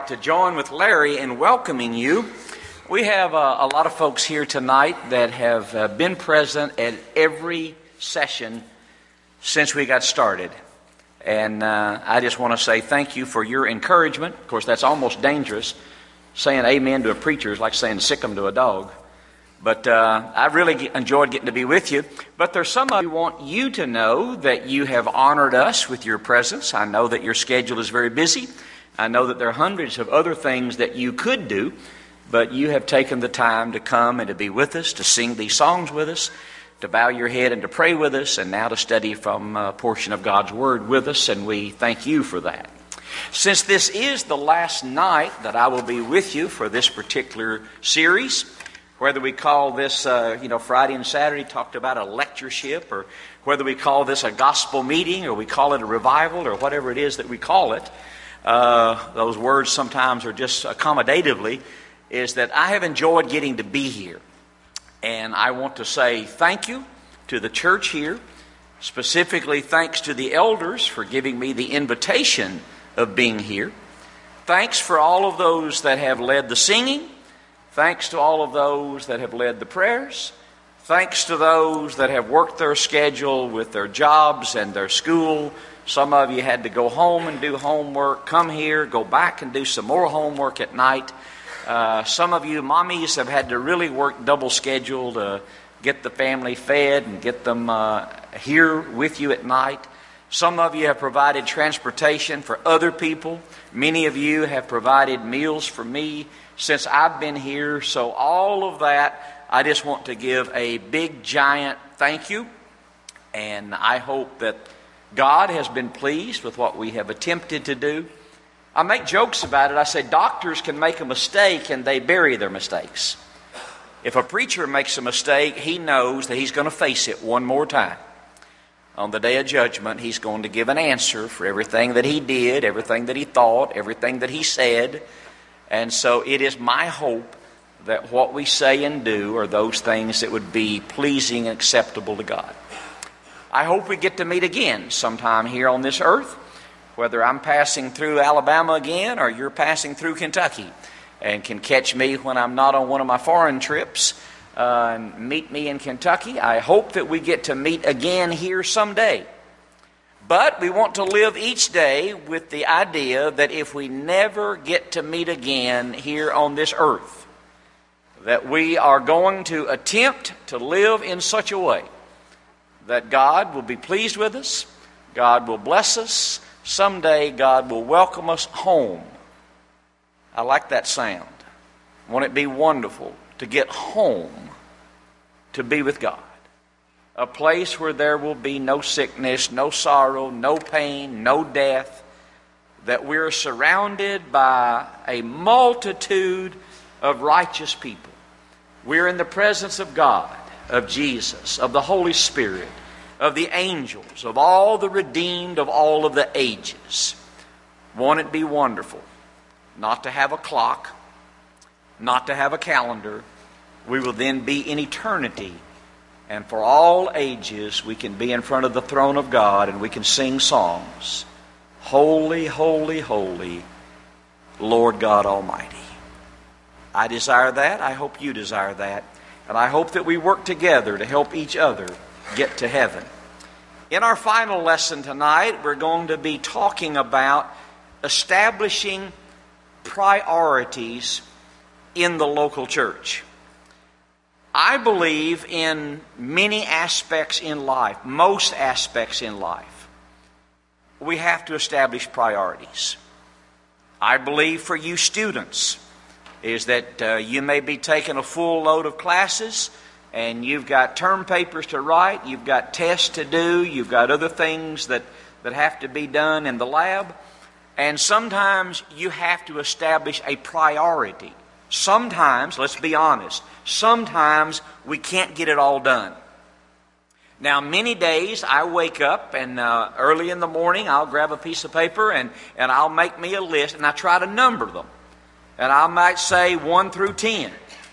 To join with Larry in welcoming you. We have a lot of folks here tonight that have been present at every session since we got started. And I just want to say thank you for your encouragement. Of course, that's almost dangerous. Saying amen to a preacher is like saying sick 'em to a dog. But I really enjoyed getting to be with you. But there's some of you who want you to know that you have honored us with your presence. I know that your schedule is very busy. I know that there are hundreds of other things that you could do, but you have taken the time to come and to be with us, to sing these songs with us, to bow your head and to pray with us, and now to study from a portion of God's Word with us, and we thank you for that. Since this is the last night that I will be with you for this particular series, whether we call this, Friday and Saturday talked about a lectureship, or whether we call this a gospel meeting, or we call it a revival, or whatever it is that we call it, those words sometimes are just accommodatively, is that I have enjoyed getting to be here. And I want to say thank you to the church here, specifically thanks to the elders for giving me the invitation of being here. Thanks for all of those that have led the singing. Thanks to all of those that have led the prayers. Thanks to those that have worked their schedule with their jobs and their school. Some of you had to go home and do homework, come here, go back and do some more homework at night. Some of you mommies have had to really work double schedule to get the family fed and get them here with you at night. Some of you have provided transportation for other people. Many of you have provided meals for me since I've been here. So all of that, I just want to give a big, giant thank you. And I hope that God has been pleased with what we have attempted to do. I make jokes about it. I say doctors can make a mistake and they bury their mistakes. If a preacher makes a mistake, he knows that he's going to face it one more time. On the day of judgment, he's going to give an answer for everything that he did, everything that he thought, everything that he said. And so it is my hope that what we say and do are those things that would be pleasing and acceptable to God. I hope we get to meet again sometime here on this earth, whether I'm passing through Alabama again or you're passing through Kentucky, and can catch me when I'm not on one of my foreign trips and meet me in Kentucky. I hope that we get to meet again here someday. But we want to live each day with the idea that if we never get to meet again here on this earth, that we are going to attempt to live in such a way that God will be pleased with us, God will bless us, someday God will welcome us home. I like that sound. Won't it be wonderful to get home, to be with God? A place where there will be no sickness, no sorrow, no pain, no death, that we're surrounded by a multitude of righteous people. We're in the presence of God, of Jesus, of the Holy Spirit, of the angels, of all the redeemed of all of the ages. Won't it be wonderful not to have a clock, not to have a calendar? We will then be in eternity, and for all ages we can be in front of the throne of God and we can sing songs. Holy, holy, holy, Lord God Almighty. I desire that. I hope you desire that. And I hope that we work together to help each other get to heaven. In our final lesson tonight, we're going to be talking about establishing priorities in the local church. I believe in many aspects in life, most aspects in life, we have to establish priorities. I believe for you students is that you may be taking a full load of classes and you've got term papers to write, you've got tests to do, you've got other things that have to be done in the lab. And sometimes you have to establish a priority. Sometimes, let's be honest, sometimes we can't get it all done. Now, many days I wake up and early in the morning I'll grab a piece of paper and I'll make me a list and I try to number them. And I might say 1 through 10.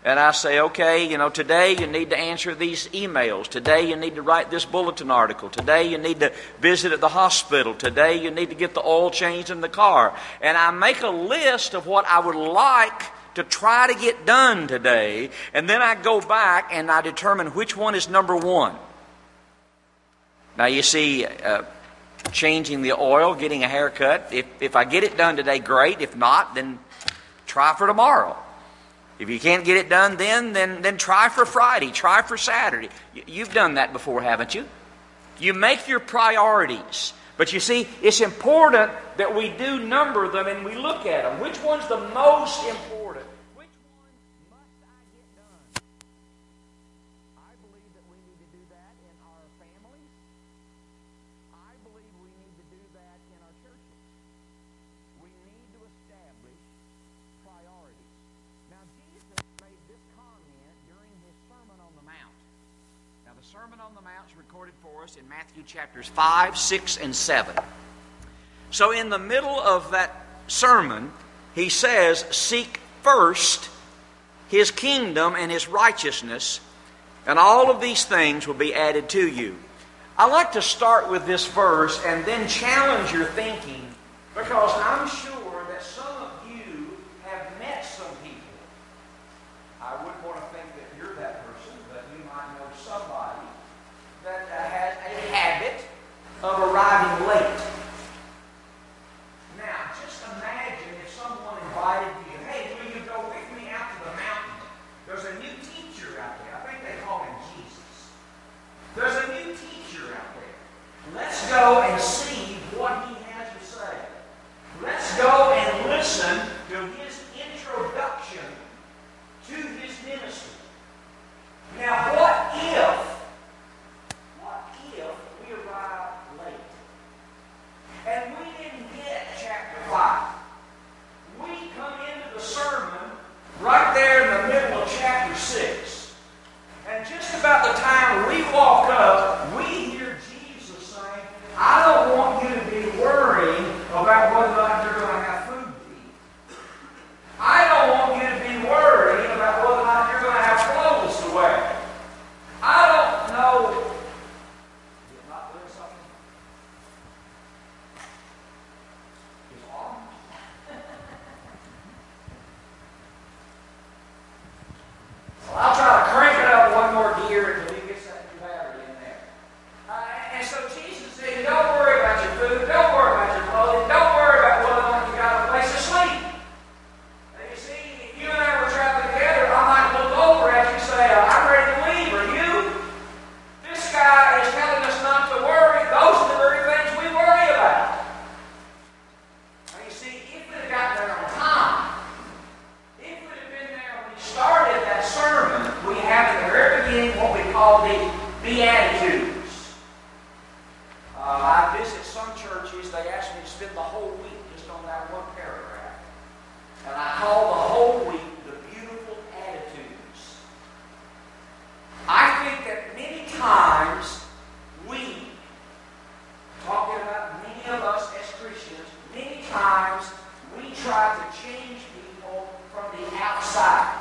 And I say, okay, today you need to answer these emails. Today you need to write this bulletin article. Today you need to visit at the hospital. Today you need to get the oil changed in the car. And I make a list of what I would like to try to get done today. And then I go back and I determine which one is number one. Now you see, changing the oil, getting a haircut. If I get it done today, great. If not, then try for tomorrow. If you can't get it done then try for Friday, try for Saturday. You've done that before, haven't you? You make your priorities. But you see, it's important that we do number them and we look at them. Which one's the most important? Which one must I get done? I believe that we need to do that in our families. I believe we need to do that in our churches. We need to establish priorities. Now, Jesus made this comment during his Sermon on the Mount. Now, the Sermon on the Mount is recorded for us in Matthew chapters 5, 6, and 7. So in the middle of that sermon, he says, seek first his kingdom and his righteousness, and all of these things will be added to you. I like to start with this verse and then challenge your thinking, because I'm sure that some of you have met some people. I wouldn't want to think that you're that person, but you might know somebody that has a habit of arriving late. Now, just imagine if someone invited you, hey, will you go with me out to the mountain? There's a new teacher out there. I think they call him Jesus. There's a new teacher out there. Let's go and see what he has to say. Let's go and listen to his introduction to his ministry. Now, what if we arrive late? And we didn't get chapter 5. We come into the sermon right there in the middle of chapter 6. And just about the time we walk up, we hear Jesus saying, I don't want you to be worrying about whether or not you're going to have food to eat. I don't want you to be worrying about whether or not you're going to have clothes to wear. I don't know. You're not doing something? His arm? Well, I'll try to crank it up one more gear until he gets that new battery in there. And so Jesus said, don't worry about your food, don't worry about your clothing, don't worry about whether or not you got a place to sleep. And you see, if you and I were traveling together, I might look over at you and say, I'm ready to leave. Are you? This guy is telling us not to worry. Those are the very things we worry about. And you see, if we'd have gotten there on time, if we'd have been there when he started that sermon, we have at the very beginning what we call the Beatitudes. I visit some churches, they ask me to spend the whole week just on that one paragraph. And I call the whole week the beautiful attitudes. I think that many times we, talking about many of us as Christians, many times we try to change people from the outside.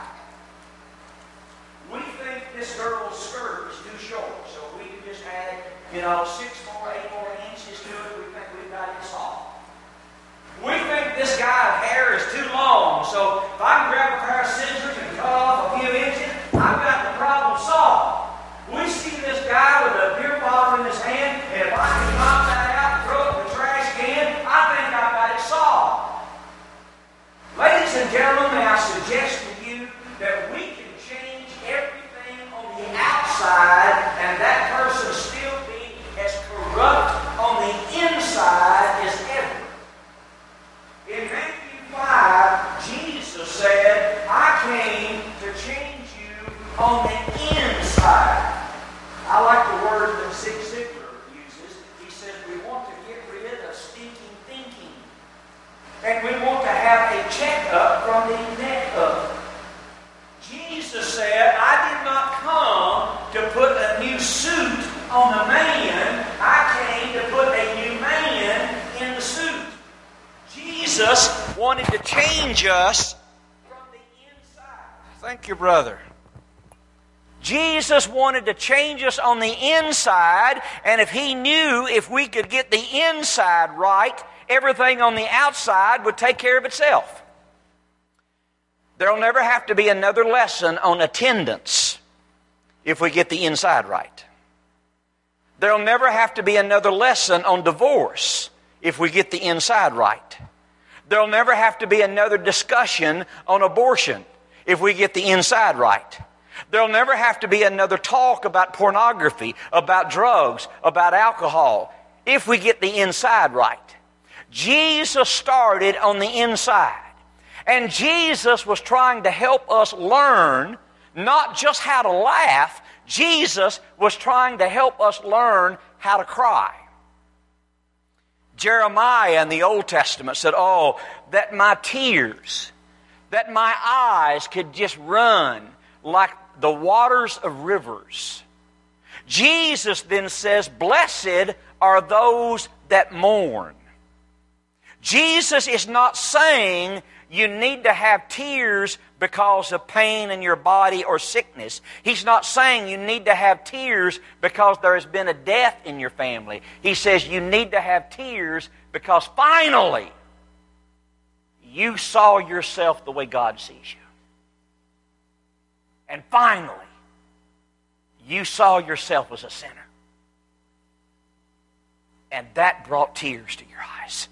We think this girl's skirt is too short, so we can just add, 6 more, 8 more inches to it. We think we've got it solved. We think this guy's hair is too long, so if I can grab a pair of scissors and cut off a few inches, I've got the problem solved. We see this guy with a beer bottle in his hand, and if I can knock that out and throw it in the trash can, I think I've got it solved. Ladies and gentlemen, may I suggest to you that we can change everything on the outside, and that person still be as corrupt on the inside as ever. In Matthew 5, Jesus said, I came to change you on the inside. I like the word that Zig Ziglar uses. He says we want to get rid of stinking thinking. And we want to have a checkup from the neck up. Jesus said, I did not come to put a new suit on the man. I came to put a new man in the suit. Jesus wanted to change us from the inside. Thank you, brother. Jesus wanted to change us on the inside, and if He knew if we could get the inside right, everything on the outside would take care of itself. There'll never have to be another lesson on attendance if we get the inside right. There'll never have to be another lesson on divorce if we get the inside right. There'll never have to be another discussion on abortion if we get the inside right. There'll never have to be another talk about pornography, about drugs, about alcohol, if we get the inside right. Jesus started on the inside. And Jesus was trying to help us learn not just how to laugh. Jesus was trying to help us learn how to cry. Jeremiah in the Old Testament said, "Oh, that my tears, that my eyes could just run like the waters of rivers." Jesus then says, "Blessed are those that mourn." Jesus is not saying you need to have tears because of pain in your body or sickness. He's not saying you need to have tears because there has been a death in your family. He says you need to have tears because finally you saw yourself the way God sees you. And finally, you saw yourself as a sinner. And that brought tears to your eyes.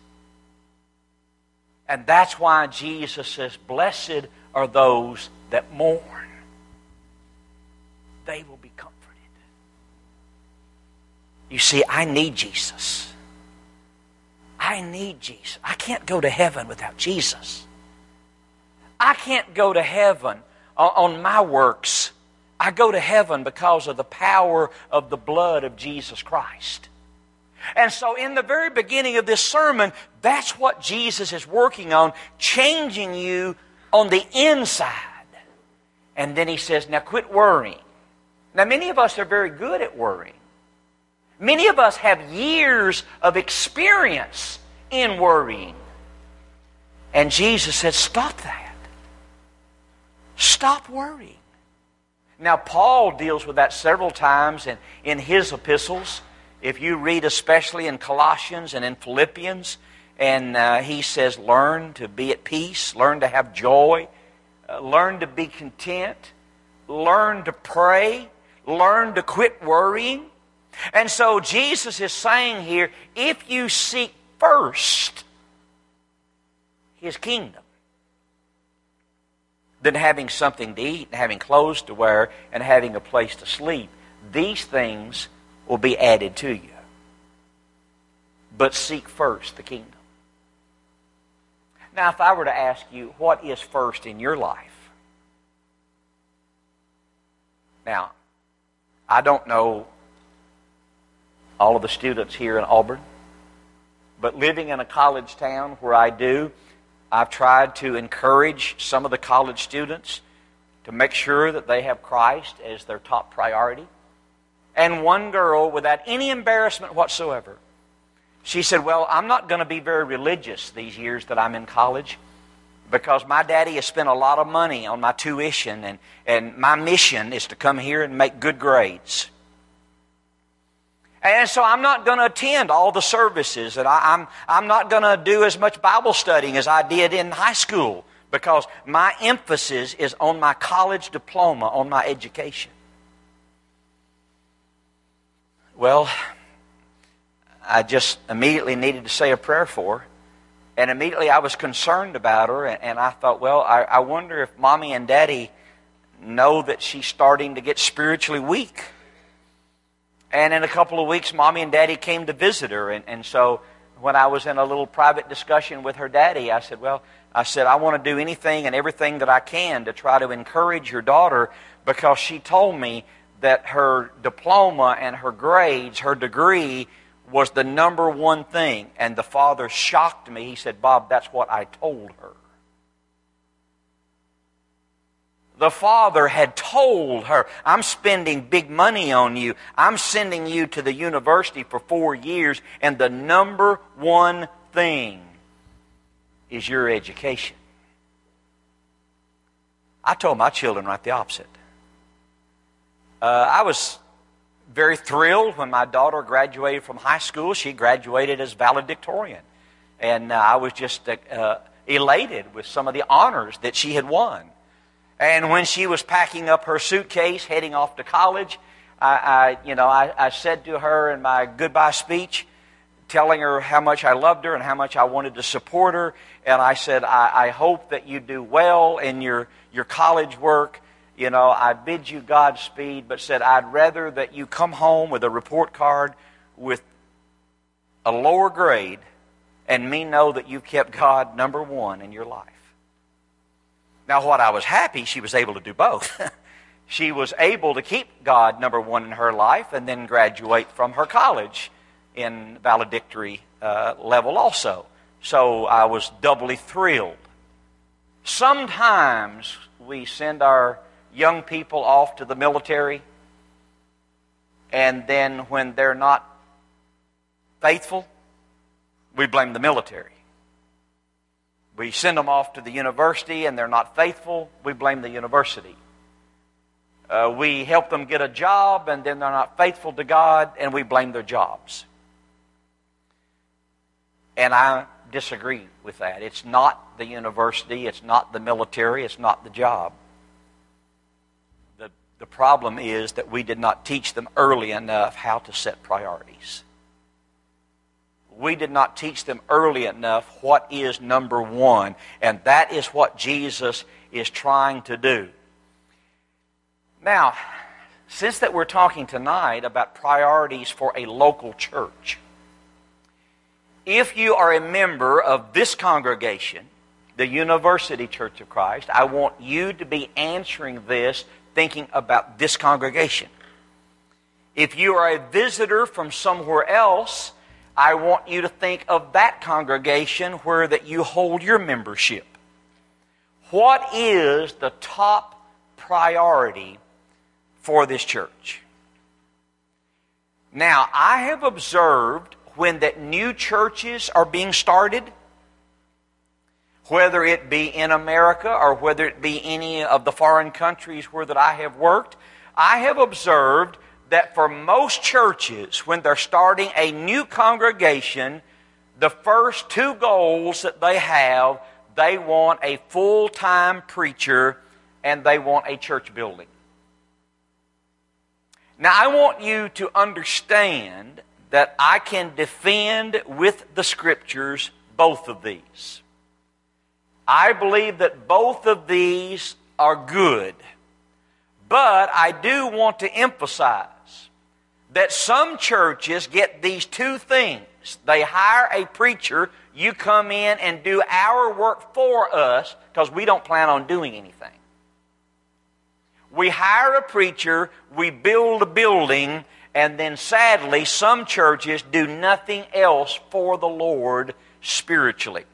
And that's why Jesus says, "Blessed are those that mourn. They will be comforted." You see, I need Jesus. I need Jesus. I can't go to heaven without Jesus. I can't go to heaven on my works. I go to heaven because of the power of the blood of Jesus Christ. And so in the very beginning of this sermon, that's what Jesus is working on, changing you on the inside. And then He says, now quit worrying. Now many of us are very good at worrying. Many of us have years of experience in worrying. And Jesus said, stop that. Stop worrying. Now Paul deals with that several times in his epistles. If you read especially in Colossians and in Philippians, and he says, learn to be at peace, learn to have joy, learn to be content, learn to pray, learn to quit worrying. And so Jesus is saying here, if you seek first His kingdom, then having something to eat, and having clothes to wear, and having a place to sleep, these things will be added to you. But seek first the kingdom. Now, if I were to ask you, what is first in your life? Now, I don't know all of the students here in Auburn, but living in a college town where I do, I've tried to encourage some of the college students to make sure that they have Christ as their top priority. And one girl, without any embarrassment whatsoever, she said, well, I'm not going to be very religious these years that I'm in college because my daddy has spent a lot of money on my tuition, and my mission is to come here and make good grades. And so I'm not going to attend all the services, and I'm not going to do as much Bible studying as I did in high school because my emphasis is on my college diploma, on my education. Well, I just immediately needed to say a prayer for her. And immediately I was concerned about her. And I thought, well, I wonder if Mommy and Daddy know that she's starting to get spiritually weak. And in a couple of weeks, Mommy and Daddy came to visit her. And so when I was in a little private discussion with her daddy, I said, I want to do anything and everything that I can to try to encourage your daughter, because she told me that her diploma and her grades, her degree, was the number one thing. And the father shocked me. He said, Bob, that's what I told her. The father had told her, I'm spending big money on you. I'm sending you to the university for 4 years, and the number one thing is your education. I told my children right the opposite. I was very thrilled when my daughter graduated from high school. She graduated as valedictorian. And I was just elated with some of the honors that she had won. And when she was packing up her suitcase, heading off to college, I said to her in my goodbye speech, telling her how much I loved her and how much I wanted to support her. And I said, I hope that you do well in your college work. I bid you Godspeed, but said, I'd rather that you come home with a report card with a lower grade and me know that you've kept God number one in your life. Now, what I was happy, she was able to do both. She was able to keep God number one in her life and then graduate from her college in valedictory level also. So I was doubly thrilled. Sometimes we send our young people off to the military, and then when they're not faithful, we blame the military. We send them off to the university and they're not faithful, we blame the university. We help them get a job and then they're not faithful to God and we blame their jobs. And I disagree with that. It's not the university, it's not the military, it's not the job. The problem is that we did not teach them early enough how to set priorities. We did not teach them early enough what is number one, and that is what Jesus is trying to do. Now, since that we're talking tonight about priorities for a local church, if you are a member of this congregation, the University Church of Christ, I want you to be answering this thinking about this congregation. If you are a visitor from somewhere else, I want you to think of that congregation where that you hold your membership. What is the top priority for this church? Now, I have observed when that new churches are being started, whether it be in America or whether it be any of the foreign countries where that I have worked, I have observed that for most churches, when they're starting a new congregation, the first two goals that they have, they want a full-time preacher and they want a church building. Now, I want you to understand that I can defend with the Scriptures both of these. I believe that both of these are good. But I do want to emphasize that some churches get these two things. They hire a preacher, you come in and do our work for us because we don't plan on doing anything. We hire a preacher, we build a building, and then sadly some churches do nothing else for the Lord spiritually.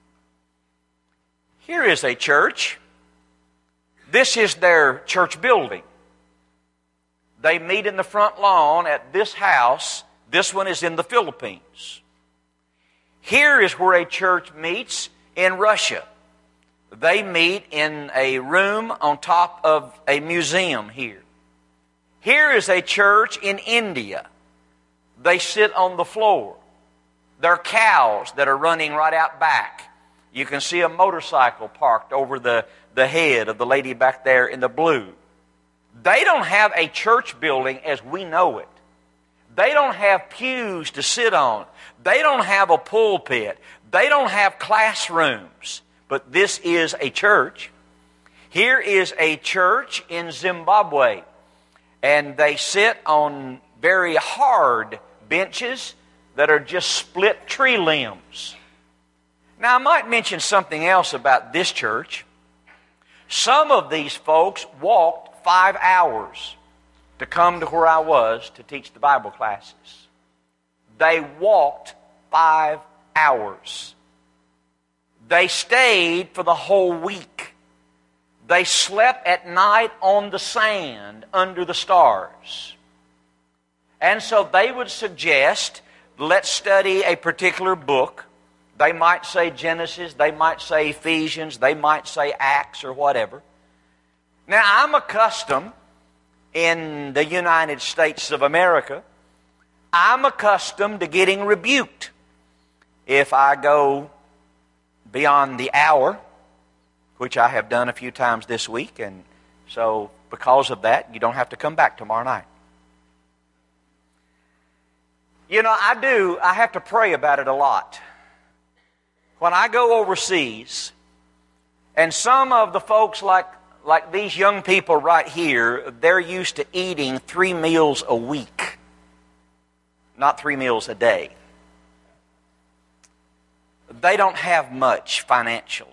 Here is a church. This is their church building. They meet in the front lawn at this house. This one is in the Philippines. Here is where a church meets in Russia. They meet in a room on top of a museum here. Here is a church in India. They sit on the floor. There are cows that are running right out back. You can see a motorcycle parked over the head of the lady back there in the blue. They don't have a church building as we know it. They don't have pews to sit on. They don't have a pulpit. They don't have classrooms. But this is a church. Here is a church in Zimbabwe. And they sit on very hard benches that are just split tree limbs. Now, I might mention something else about this church. Some of these folks walked 5 hours to come to where I was to teach the Bible classes. They walked 5 hours. They stayed for the whole week. They slept at night on the sand under the stars. And so they would suggest, let's study a particular book. They might say Genesis, they might say Ephesians, they might say Acts or whatever. Now, I'm accustomed in the United States of America, I'm accustomed to getting rebuked if I go beyond the hour, which I have done a few times this week, and so because of that, you don't have to come back tomorrow night. You know, I have to pray about it a lot. When I go overseas, and some of the folks like these young people right here, they're used to eating 3 meals a week, not 3 meals a day. They don't have much financially.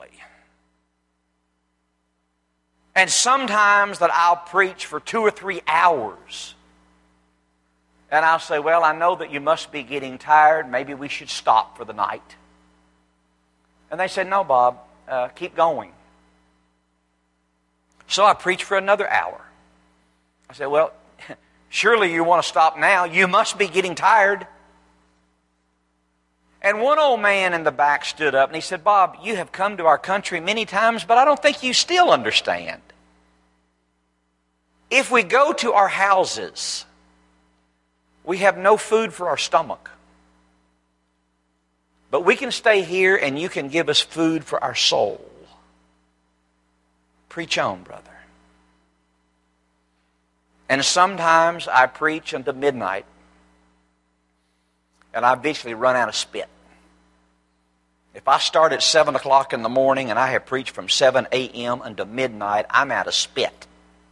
And sometimes that I'll preach for 2 or 3 hours. And I'll say, well, I know that you must be getting tired. Maybe we should stop for the night. And they said, no, Bob, keep going. So I preach for another hour. I said, well, surely you want to stop now. You must be getting tired. And one old man in the back stood up and he said, Bob, you have come to our country many times, but I don't think you still understand. If we go to our houses, we have no food for our stomach. But we can stay here and you can give us food for our soul. Preach on, brother. And sometimes I preach until midnight and I eventually run out of spit. If I start at 7 o'clock in the morning and I have preached from 7 a.m. until midnight, I'm out of spit.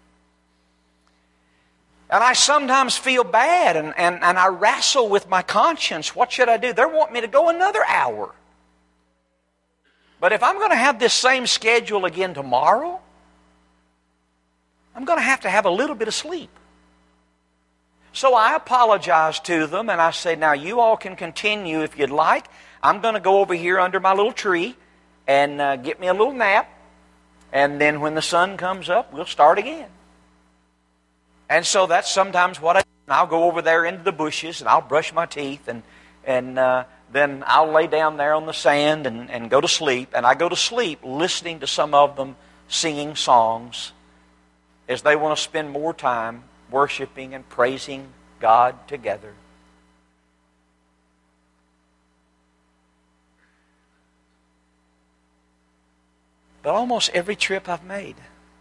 And I sometimes feel bad and I wrestle with my conscience. What should I do? They want me to go another hour. But if I'm going to have this same schedule again tomorrow, I'm going to have a little bit of sleep. So I apologize to them and I say, now you all can continue if you'd like. I'm going to go over here under my little tree and get me a little nap. And then when the sun comes up, we'll start again. And so that's sometimes what I do. I'll go over there into the bushes and I'll brush my teeth and then I'll lay down there on the sand and go to sleep. And I go to sleep listening to some of them singing songs as they want to spend more time worshiping and praising God together. But almost every trip I've made,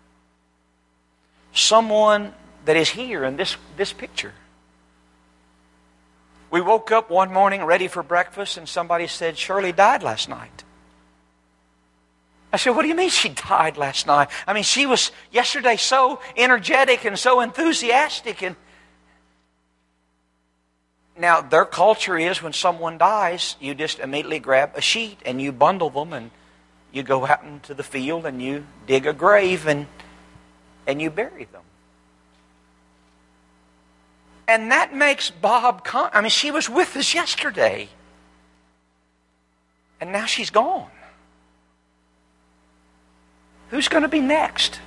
someone that is here in this picture. We woke up one morning ready for breakfast and somebody said, Shirley died last night. I said, what do you mean she died last night? I mean, she was yesterday so energetic and so enthusiastic. And now, their culture is when someone dies, you just immediately grab a sheet and you bundle them and you go out into the field and you dig a grave and you bury them. And that makes Bob, she was with us yesterday. And now she's gone. Who's going to be next?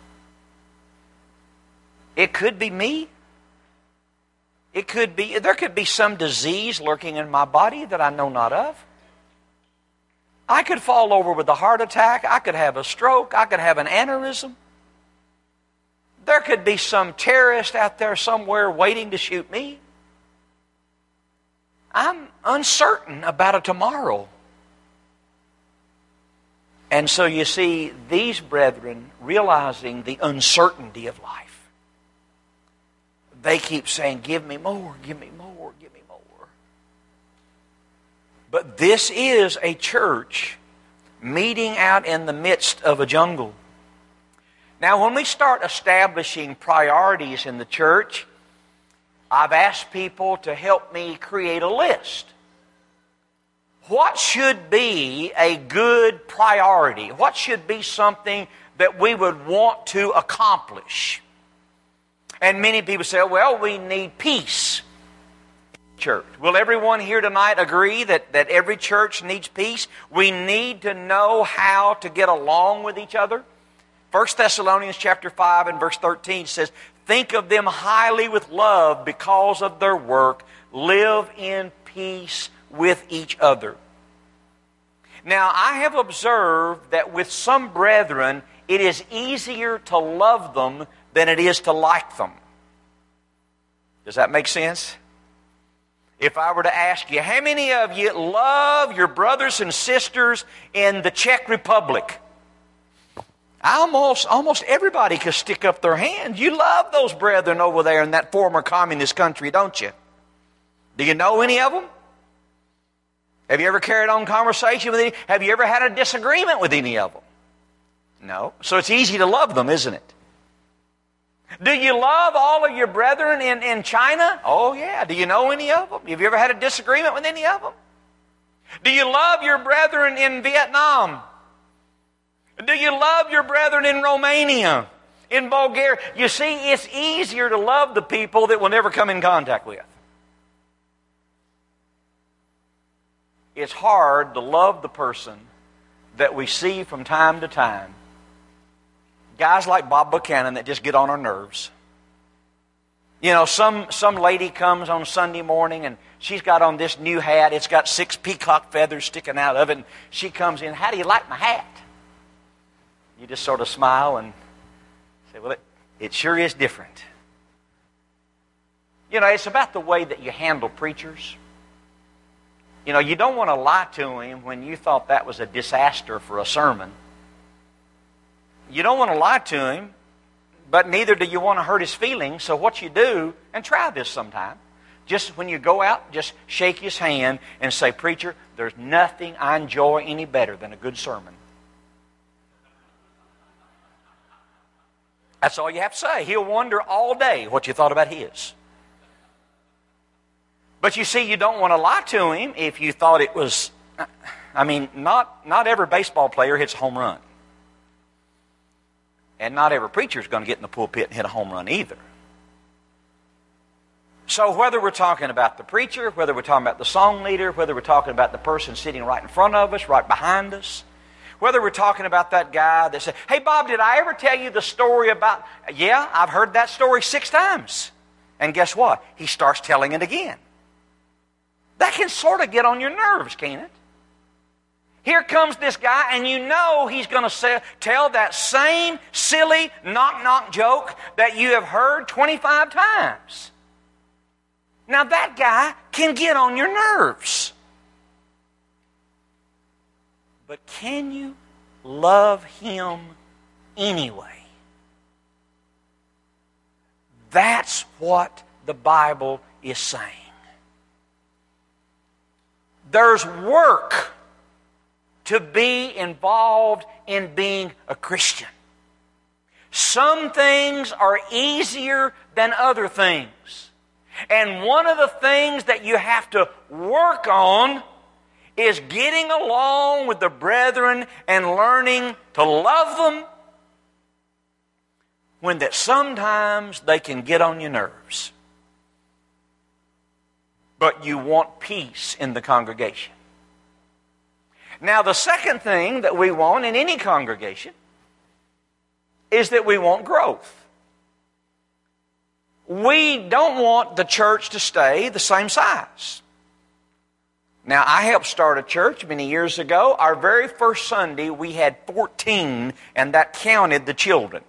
It could be me. There could be some disease lurking in my body that I know not of. I could fall over with a heart attack. I could have a stroke. I could have an aneurysm. There could be some terrorist out there somewhere waiting to shoot me. I'm uncertain about a tomorrow. And so you see, these brethren, realizing the uncertainty of life, they keep saying, give me more, give me more, give me more. But this is a church meeting out in the midst of a jungle. Now, when we start establishing priorities in the church, I've asked people to help me create a list. What should be a good priority? What should be something that we would want to accomplish? And many people say, well, we need peace in the church. Will everyone here tonight agree that every church needs peace? We need to know how to get along with each other. 1 Thessalonians chapter 5 and verse 13 says, think of them highly with love because of their work. Live in peace with each other. Now, I have observed that with some brethren, it is easier to love them than it is to like them. Does that make sense? If I were to ask you, how many of you love your brothers and sisters in the Czech Republic? Almost everybody could stick up their hand. You love those brethren over there in that former communist country, don't you? Do you know any of them? Have you ever carried on conversation with any? Have you ever had a disagreement with any of them? No. So it's easy to love them, isn't it? Do you love all of your brethren in China? Oh, yeah. Do you know any of them? Have you ever had a disagreement with any of them? Do you love your brethren in Vietnam? Do you love your brethren in Romania, in Bulgaria? You see, it's easier to love the people that we'll never come in contact with. It's hard to love the person that we see from time to time. Guys like Bob Buchanan that just get on our nerves. You know, some lady comes on Sunday morning and she's got on this new hat. It's got 6 peacock feathers sticking out of it. And she comes in, how do you like my hat? You just sort of smile and say, well, it sure is different. You know, it's about the way that you handle preachers. You know, you don't want to lie to him when you thought that was a disaster for a sermon. You don't want to lie to him, but neither do you want to hurt his feelings. So what you do, and try this sometime, just when you go out, just shake his hand and say, preacher, there's nothing I enjoy any better than a good sermon. That's all you have to say. He'll wonder all day what you thought about his. But you see, you don't want to lie to him if you thought it was... I mean, not every baseball player hits a home run. And not every preacher is going to get in the pulpit and hit a home run either. So whether we're talking about the preacher, whether we're talking about the song leader, whether we're talking about the person sitting right in front of us, right behind us, whether we're talking about that guy that said, hey, Bob, did I ever tell you the story about... Yeah, I've heard that story 6 times. And guess what? He starts telling it again. That can sort of get on your nerves, can't it? Here comes this guy, and you know he's going to tell that same silly knock-knock joke that you have heard 25 times. Now that guy can get on your nerves. But can you love him anyway? That's what the Bible is saying. There's work to be involved in being a Christian. Some things are easier than other things. And one of the things that you have to work on is getting along with the brethren and learning to love them when that sometimes they can get on your nerves. But you want peace in the congregation. Now, the second thing that we want in any congregation is that we want growth. We don't want the church to stay the same size. Now, I helped start a church many years ago. Our very first Sunday, we had 14, and that counted the children.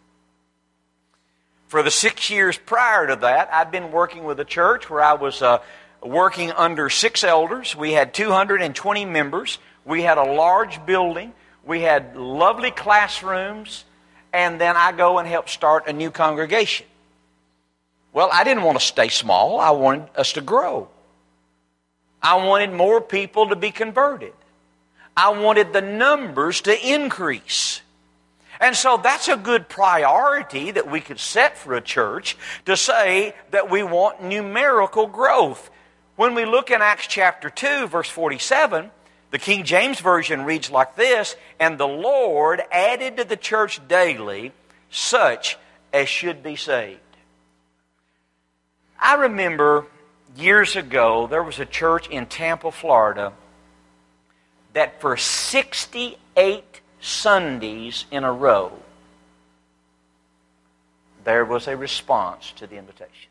For the 6 years prior to that, I'd been working with a church where I was working under 6 elders. We had 220 members. We had a large building. We had lovely classrooms. And then I go and help start a new congregation. Well, I didn't want to stay small. I wanted us to grow. I wanted more people to be converted. I wanted the numbers to increase. And so that's a good priority that we could set for a church, to say that we want numerical growth. When we look in Acts chapter 2, verse 47, the King James Version reads like this, and the Lord added to the church daily such as should be saved. I remember years ago, there was a church in Tampa, Florida, that for 68 Sundays in a row, there was a response to the invitation.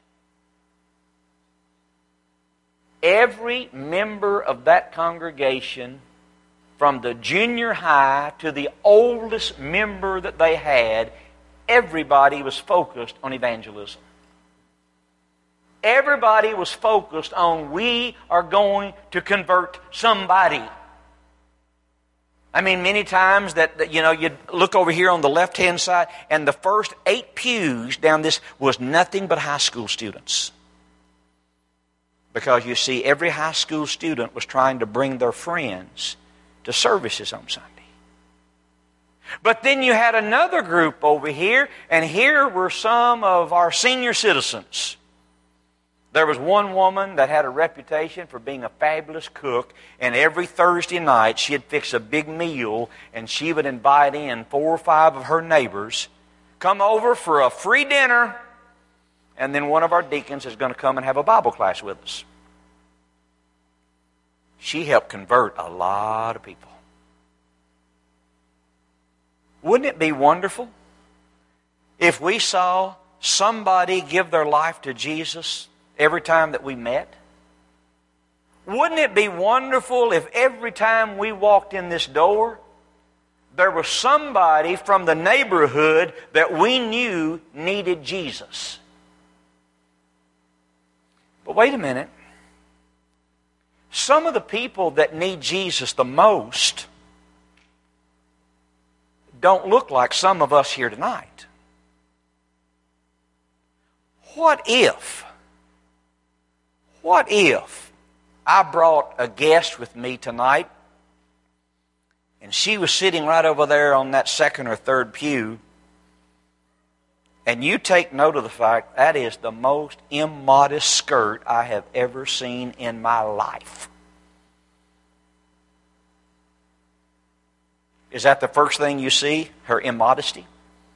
Every member of that congregation from the junior high to the oldest member that they had, everybody was focused on evangelism. Everybody was focused on, we are going to convert somebody. I mean, many times that you'd look over here on the left-hand side, and the first 8 pews down this was nothing but high school students. Because you see, every high school student was trying to bring their friends to services on Sunday. But then you had another group over here, and here were some of our senior citizens. There was one woman that had a reputation for being a fabulous cook, and every Thursday night she'd fix a big meal, and she would invite in 4 or 5 of her neighbors, come over for a free dinner, and then one of our deacons is going to come and have a Bible class with us. She helped convert a lot of people. Wouldn't it be wonderful if we saw somebody give their life to Jesus every time that we met? Wouldn't it be wonderful if every time we walked in this door, there was somebody from the neighborhood that we knew needed Jesus? But wait a minute. Some of the people that need Jesus the most don't look like some of us here tonight. What if I brought a guest with me tonight, and she was sitting right over there on that second or third pew, and you take note of the fact that is the most immodest skirt I have ever seen in my life. Is that the first thing you see, her immodesty?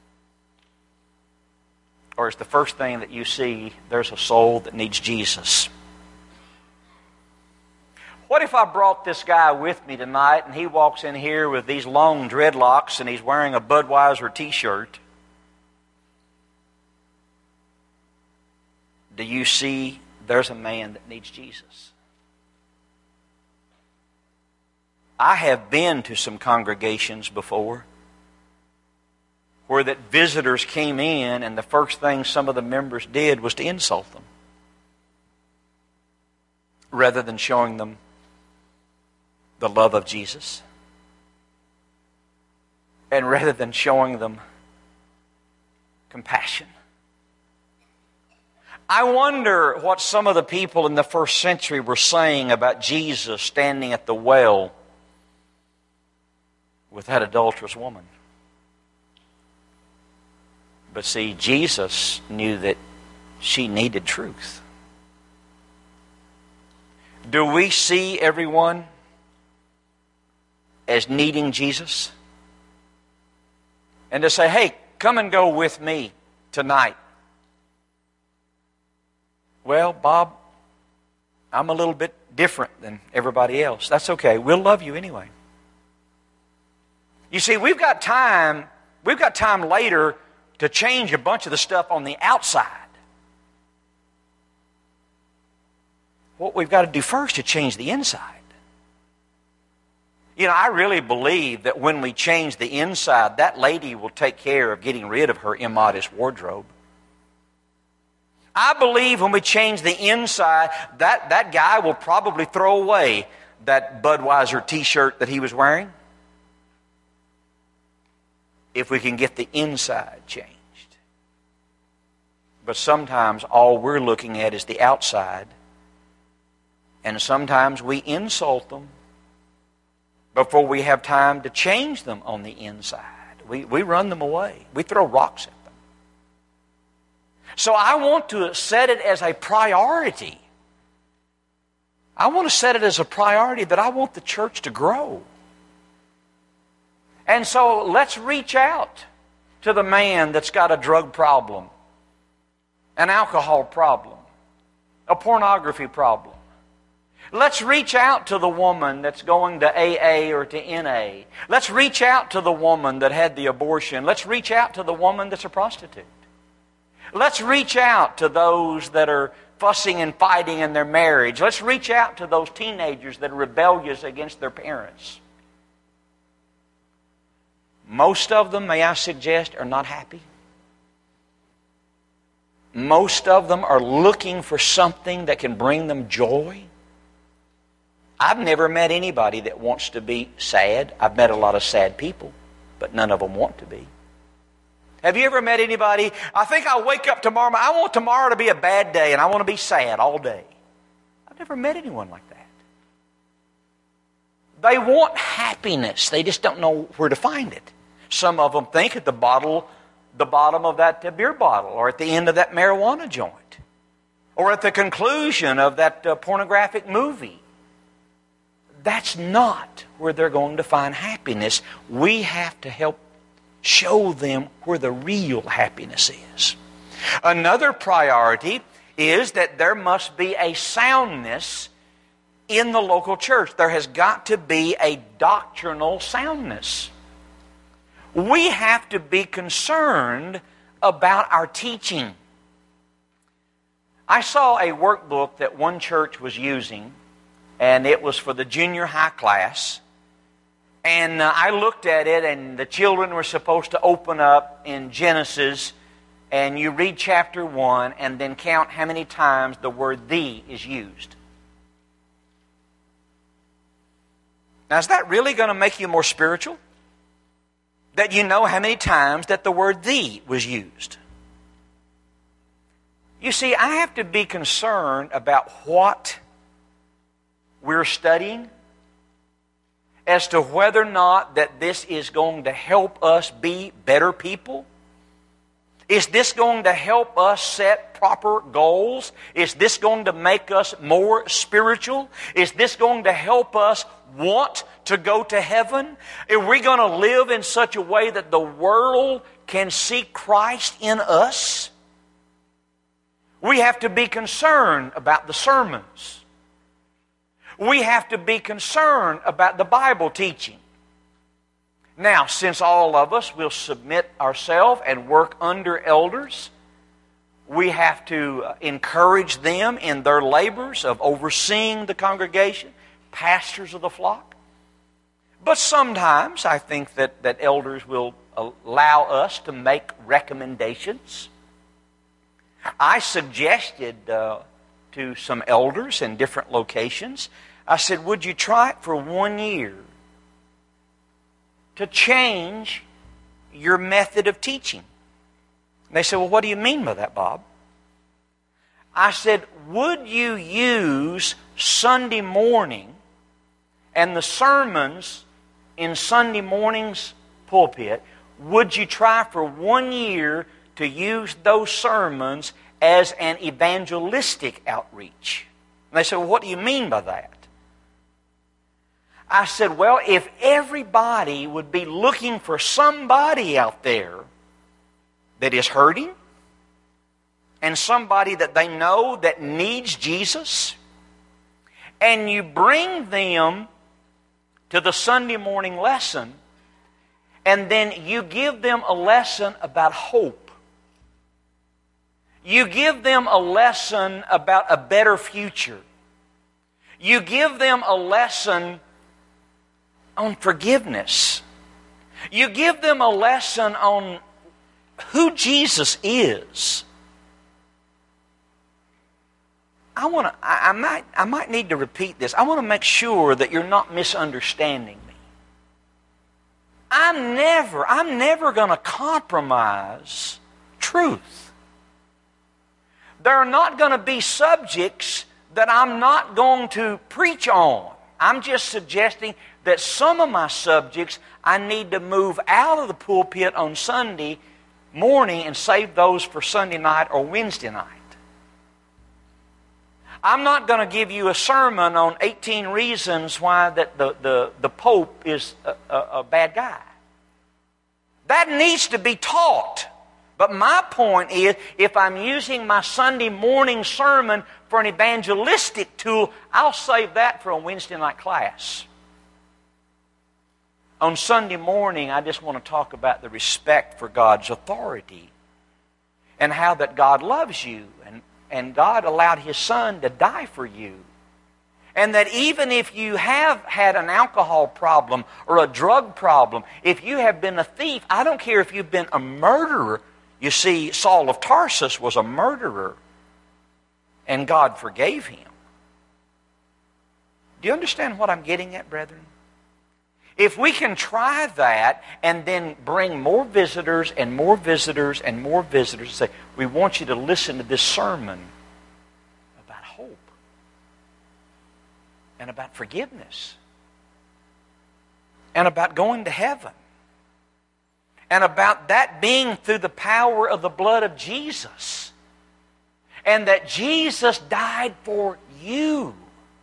Or is the first thing that you see, there's a soul that needs Jesus? What if I brought this guy with me tonight, and he walks in here with these long dreadlocks, and he's wearing a Budweiser t-shirt? Do you see there's a man that needs Jesus? I have been to some congregations before where that visitors came in, and the first thing some of the members did was to insult them rather than showing them the love of Jesus, and rather than showing them compassion. I wonder what some of the people in the first century were saying about Jesus standing at the well with that adulterous woman. But see, Jesus knew that she needed truth. Do we see everyone as needing Jesus? And to say, hey, come and go with me tonight. Well, Bob, I'm a little bit different than everybody else. That's okay. We'll love you anyway. You see, we've got time later to change a bunch of the stuff on the outside. What we've got to do first is change the inside. You know, I really believe that when we change the inside, that lady will take care of getting rid of her immodest wardrobe. I believe when we change the inside, that guy will probably throw away that Budweiser t-shirt that he was wearing, if we can get the inside changed. But sometimes all we're looking at is the outside, and sometimes we insult them before we have time to change them on the inside. We run them away. We throw rocks at them. So I want to set it as a priority. I want to set it as a priority that I want the church to grow. And so let's reach out to the man that's got a drug problem, an alcohol problem, a pornography problem. Let's reach out to the woman that's going to AA or to NA. Let's reach out to the woman that had the abortion. Let's reach out to the woman that's a prostitute. Let's reach out to those that are fussing and fighting in their marriage. Let's reach out to those teenagers that are rebellious against their parents. Most of them, may I suggest, are not happy. Most of them are looking for something that can bring them joy. I've never met anybody that wants to be sad. I've met a lot of sad people, but none of them want to be. Have you ever met anybody, I think I'll wake up tomorrow, I want tomorrow to be a bad day and I want to be sad all day. I've never met anyone like that. They want happiness. They just don't know where to find it. Some of them think at the bottom of that beer bottle, or at the end of that marijuana joint, or at the conclusion of that pornographic movie. That's not where they're going to find happiness. We have to help show them where the real happiness is. Another priority is that there must be a soundness in the local church. There has got to be a doctrinal soundness. We have to be concerned about our teaching. I saw a workbook that one church was using, and it was for the junior high class. And I looked at it, and the children were supposed to open up in Genesis, and you read chapter 1, and then count how many times the word "thee" is used. Now, is that really going to make you more spiritual? That you know how many times that the word "thee" was used? You see, I have to be concerned about what we're studying, as to whether or not that this is going to help us be better people. Is this going to help us set proper goals? Is this going to make us more spiritual? Is this going to help us want to go to heaven? Are we going to live in such a way that the world can see Christ in us? We have to be concerned about the sermons. We have to be concerned about the Bible teaching. Now, since all of us will submit ourselves and work under elders, we have to encourage them in their labors of overseeing the congregation, pastors of the flock. But sometimes I think that elders will allow us to make recommendations. I suggested to some elders in different locations, I said, would you try it for 1 year to change your method of teaching? And they said, well, what do you mean by that, Bob? I said, would you use Sunday morning and the sermons in Sunday morning's pulpit, would you try for 1 year to use those sermons as an evangelistic outreach? And they said, well, what do you mean by that? I said, well, if everybody would be looking for somebody out there that is hurting, and somebody that they know that needs Jesus, and you bring them to the Sunday morning lesson, and then you give them a lesson about hope. You give them a lesson about a better future. You give them a lesson on forgiveness. You give them a lesson on who Jesus is. I might need to repeat this. I want to make sure that you're not misunderstanding me. I'm never going to compromise truth. There are not going to be subjects that I'm not going to preach on. I'm just suggesting that some of my subjects I need to move out of the pulpit on Sunday morning and save those for Sunday night or Wednesday night. I'm not going to give you a sermon on 18 reasons why that the Pope is a bad guy. That needs to be taught. But my point is, if I'm using my Sunday morning sermon for an evangelistic tool, I'll save that for a Wednesday night class. On Sunday morning, I just want to talk about the respect for God's authority and how that God loves you and God allowed His Son to die for you. And that even if you have had an alcohol problem or a drug problem, if you have been a thief, I don't care if you've been a murderer. You see, Saul of Tarsus was a murderer, and God forgave him. Do you understand what I'm getting at, brethren? If we can try that and then bring more visitors and more visitors and more visitors and say, we want you to listen to this sermon about hope and about forgiveness and about going to heaven and about that being through the power of the blood of Jesus and that Jesus died for you.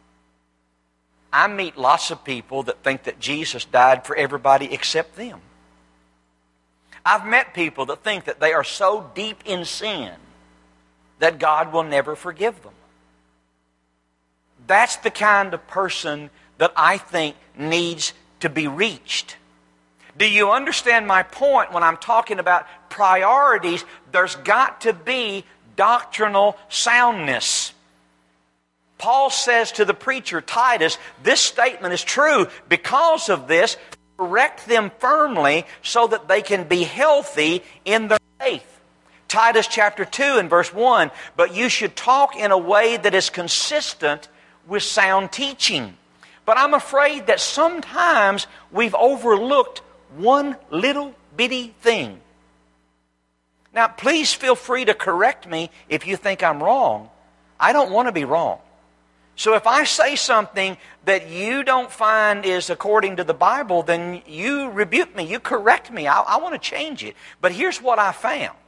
I meet lots of people that think that Jesus died for everybody except them. I've met people that think that they are so deep in sin that God will never forgive them. That's the kind of person that I think needs to be reached. Do you understand my point when I'm talking about priorities? There's got to be doctrinal soundness. Paul says to the preacher, Titus, this statement is true. Because of this, correct them firmly so that they can be healthy in their faith. Titus chapter 2 and verse 1, but you should talk in a way that is consistent with sound teaching. But I'm afraid that sometimes we've overlooked one little bitty thing. Now, please feel free to correct me if you think I'm wrong. I don't want to be wrong. So if I say something that you don't find is according to the Bible, then you rebuke me, you correct me. I want to change it. But here's what I found.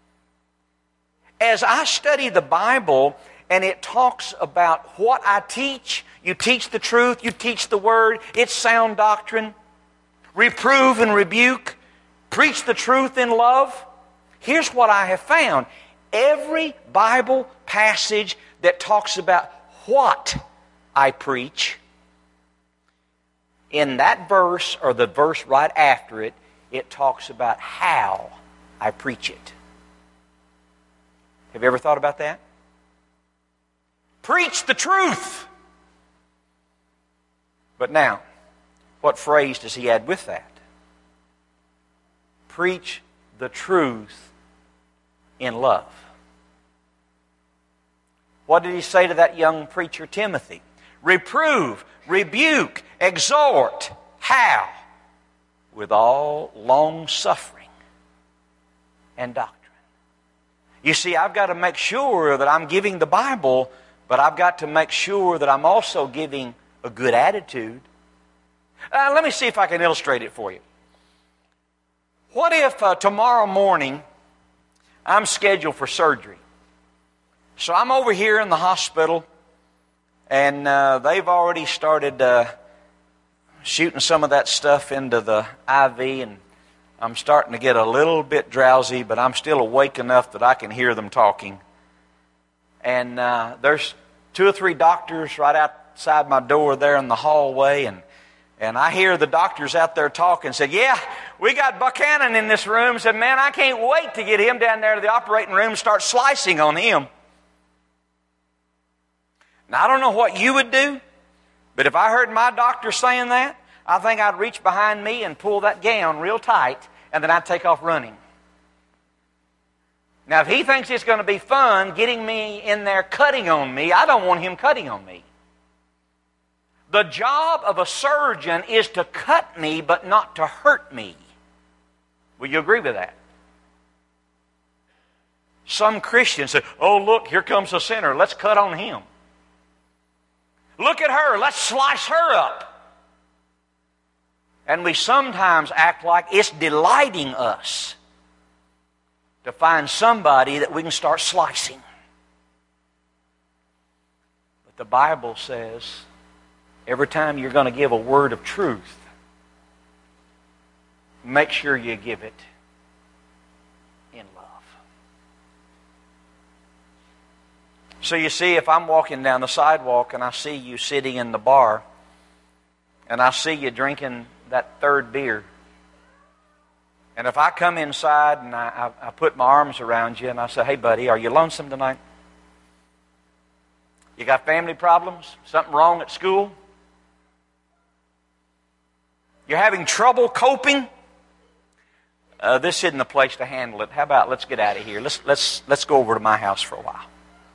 As I study the Bible and it talks about what I teach, you teach the truth, you teach the Word, it's sound doctrine, reprove and rebuke, preach the truth in love. Here's what I have found. Every Bible passage that talks about what I preach, in that verse or the verse right after it, it talks about how I preach it. Have you ever thought about that? Preach the truth. But now, what phrase does he add with that? Preach the truth in love. What did he say to that young preacher, Timothy? Reprove, rebuke, exhort. How? With all long-suffering and doctrine. You see, I've got to make sure that I'm giving the Bible, but I've got to make sure that I'm also giving a good attitude. Let me see if I can illustrate it for you. What if tomorrow morning I'm scheduled for surgery? So I'm over here in the hospital, and they've already started shooting some of that stuff into the IV, and I'm starting to get a little bit drowsy, but I'm still awake enough that I can hear them talking. And there's 2 or 3 doctors right outside my door there in the hallway, and I hear the doctors out there talking. Said, yeah, we got Buchanan in this room. Said, man, I can't wait to get him down there to the operating room and start slicing on him. Now, I don't know what you would do, but if I heard my doctor saying that, I think I'd reach behind me and pull that gown real tight, and then I'd take off running. Now, if he thinks it's going to be fun getting me in there cutting on me, I don't want him cutting on me. The job of a surgeon is to cut me, but not to hurt me. Will you agree with that? Some Christians say, oh, look, here comes a sinner. Let's cut on him. Look at her. Let's slice her up. And we sometimes act like it's delighting us to find somebody that we can start slicing. But the Bible says every time you're going to give a word of truth, make sure you give it in love. So you see, if I'm walking down the sidewalk and I see you sitting in the bar and I see you drinking that 3rd beer, and if I come inside and I put my arms around you and I say, hey buddy, are you lonesome tonight? You got family problems? Something wrong at school? You're having trouble coping? This isn't the place to handle it. How about let's get out of here. Let's go over to my house for a while.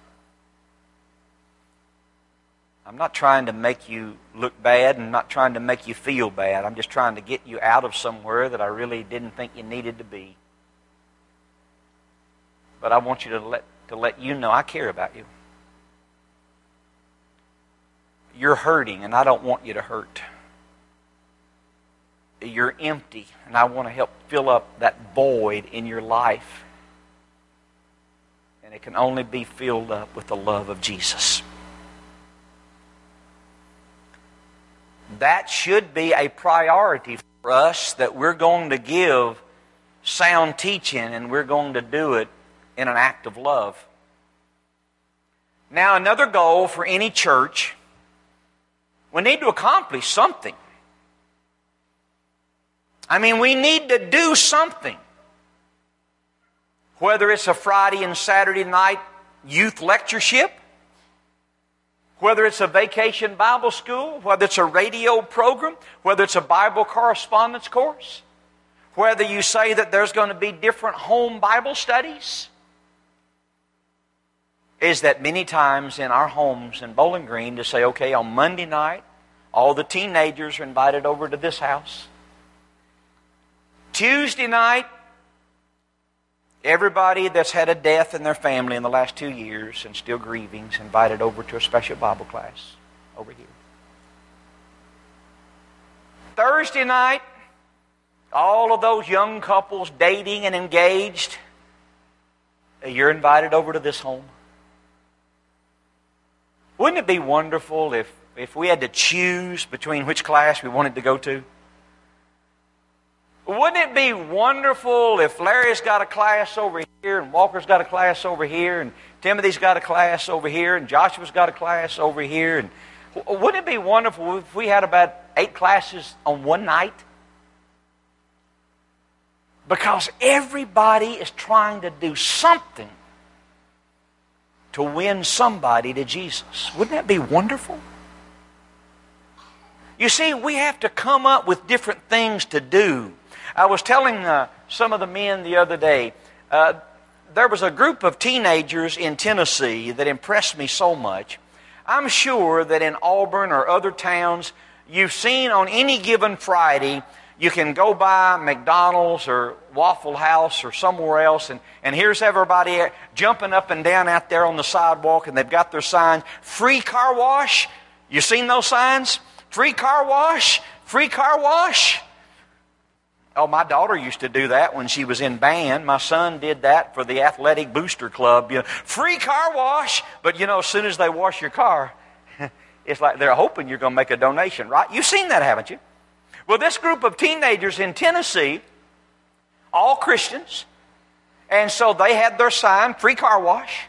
I'm not trying to make you look bad and not trying to make you feel bad. I'm just trying to get you out of somewhere that I really didn't think you needed to be. But I want you to let you know I care about you. You're hurting, and I don't want you to hurt. You're empty, and I want to help fill up that void in your life. And it can only be filled up with the love of Jesus. That should be a priority for us, that we're going to give sound teaching and we're going to do it in an act of love. Now, another goal for any church, we need to accomplish something. I mean, we need to do something. Whether it's a Friday and Saturday night youth lectureship, whether it's a vacation Bible school, whether it's a radio program, whether it's a Bible correspondence course, whether you say that there's going to be different home Bible studies, is that many times in our homes in Bowling Green to say, okay, on Monday night, all the teenagers are invited over to this house. Tuesday night, everybody that's had a death in their family in the last 2 years and still grieving is invited over to a special Bible class over here. Thursday night, all of those young couples dating and engaged, you're invited over to this home. Wouldn't it be wonderful if we had to choose between which class we wanted to go to? Wouldn't it be wonderful if Larry's got a class over here and Walker's got a class over here and Timothy's got a class over here and Joshua's got a class over here? And wouldn't it be wonderful if we had about 8 classes on one night? Because everybody is trying to do something to win somebody to Jesus. Wouldn't that be wonderful? You see, we have to come up with different things to do. I was telling some of the men the other day, there was a group of teenagers in Tennessee that impressed me so much. I'm sure that in Auburn or other towns, you've seen on any given Friday, you can go by McDonald's or Waffle House or somewhere else, and here's everybody jumping up and down out there on the sidewalk, and they've got their signs, free car wash. You seen those signs? Free car wash, free car wash. Oh, my daughter used to do that when she was in band. My son did that for the athletic booster club. Free car wash. But as soon as they wash your car, it's like they're hoping you're going to make a donation, right? You've seen that, haven't you? Well, this group of teenagers in Tennessee, all Christians, and so they had their sign, free car wash.